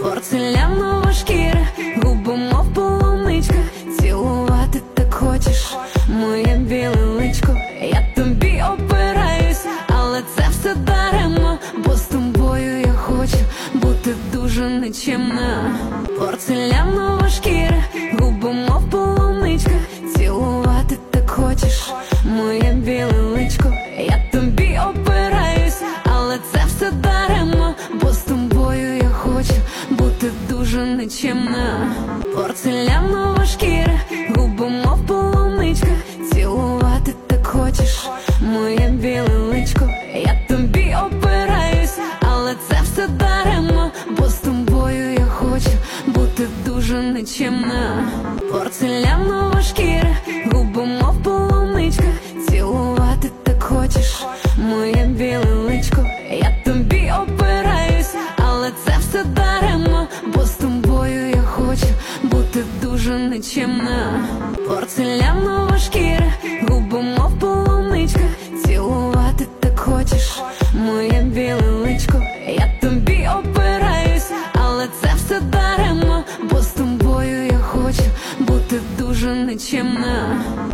порцелянова шкіра, губи мов полуничка, цілувати так хочеш моє біле личко. Я тобі опираюсь, але це все даремно, бо з тобою я хочу бути дуже нечемна. Порцелянова шкіра, губи мов полуничка, цілувати так хочеш моє біле личко. Я тобі опираюсь, але це все даремно, бо з тобою я хочу бути дуже нечемна. Порцелянова шкіра, губи мов полуничка, цілувати так хочеш моє біле личко. Я тобі опираюсь, але це все даремно, бо з тобою я хочу бути дуже нечемна. Порцелянова шкіра, губи мов полуничка, цілувати так хочеш моє біле личко. Я тобі опираюсь, але це все даремно, бо з тобою я хочу бути дуже нечемна. Порцелянова шкіра, губи мов полуничка, цілувати так хочеш моє біле личко. Я тобі опираюсь, але це все даремно, бо з тобою я хочу бути дуже нечемна.